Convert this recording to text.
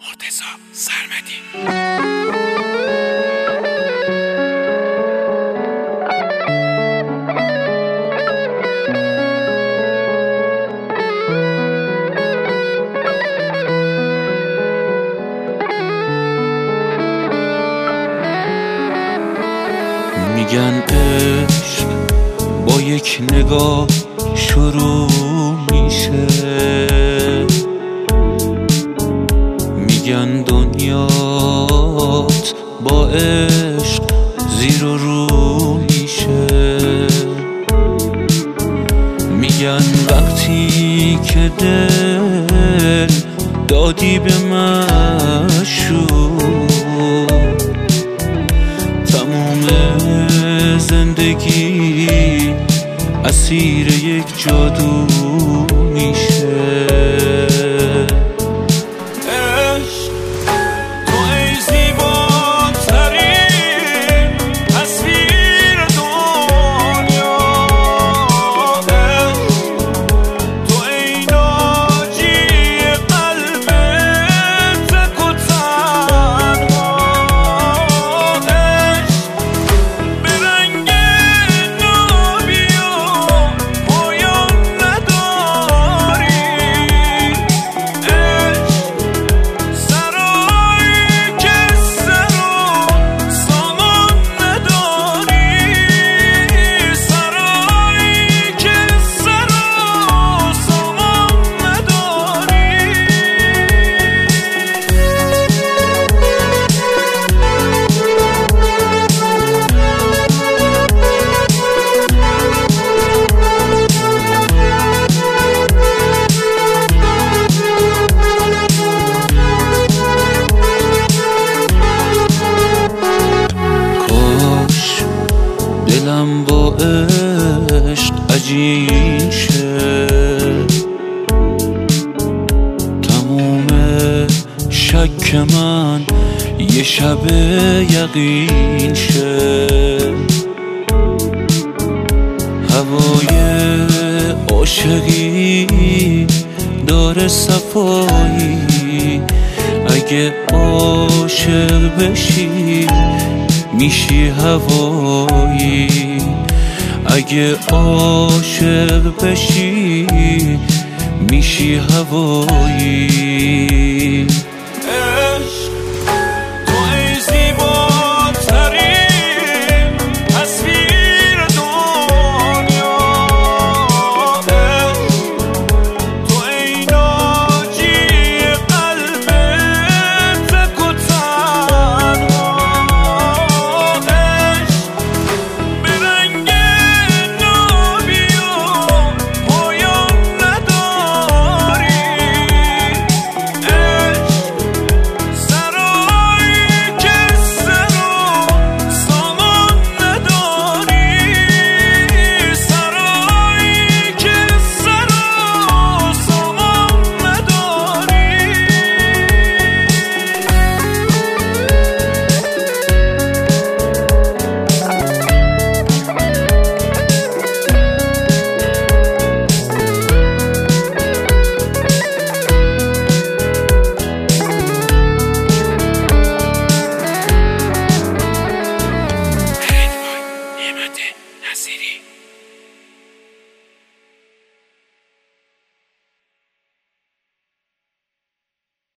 مرتضی سرمدی. میگن عشق با یک نگاه شروع میشه، میگن دنیات با عشق زیر و رو میشه، میگن وقتی که دل دادی به معشوق تموم زندگی اسیر یک جادو میشه. عشق تو ای زیباترین تصویر دنیا، عشق تو ای ناجی قلب تک و تنها، عشق به رنگ نابی و پایان نداری، عشق سرایی که سر و سامان نداری، سرایی که سر و سامان نداری. کاش دلم با عشق عجین شه، تموم شک من یه شب یقین شه، هوای عاشقی داره صفایی، اگه عاشق بشی میشی هوایی، اگه عاشق بشی میشی هوایی.